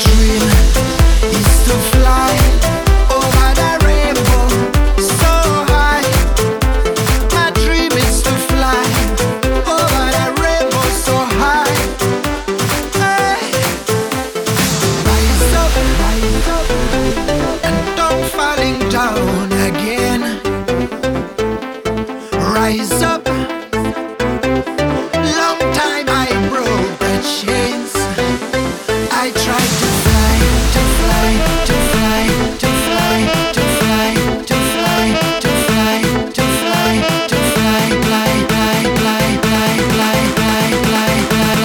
dream is to fly over the rainbow so high. My dream is to fly over the rainbow so high. Hey. Rise up, and don't falling down again. Rise up. Long time I broke the chains. I tried to fly, to fly, to fly, to fly, to fly, to fly, to fly, to fly, to fly, fly, fly, fly, fly, fly, fly, fly,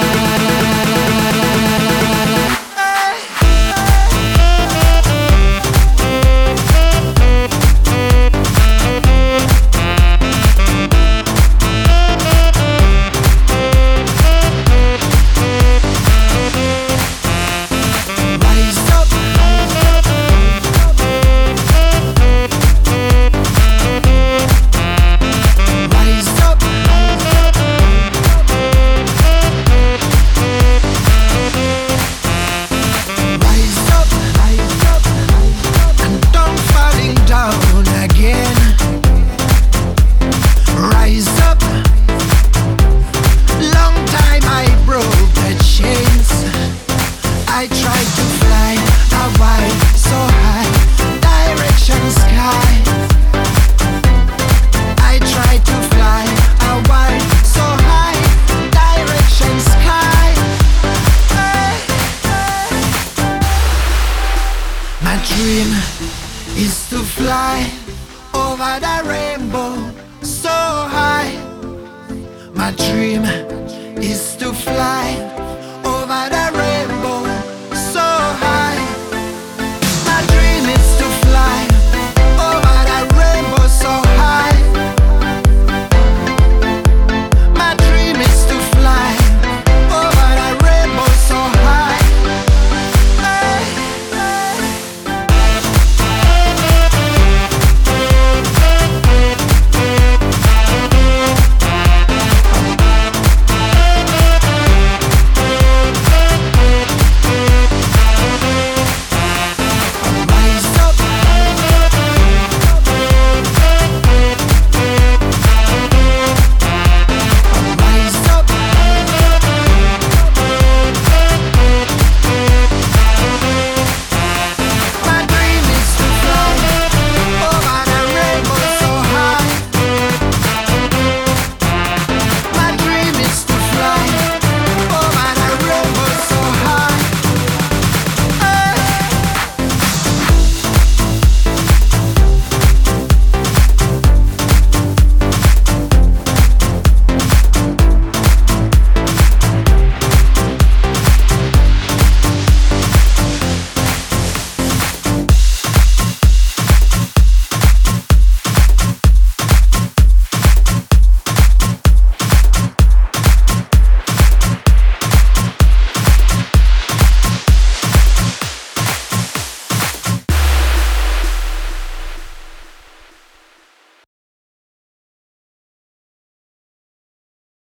I tried to fly a wide, so high, direction sky. I tried to fly a wide, so high, direction sky. Hey, hey. My dream is to fly over the rainbow so high. My dream is to fly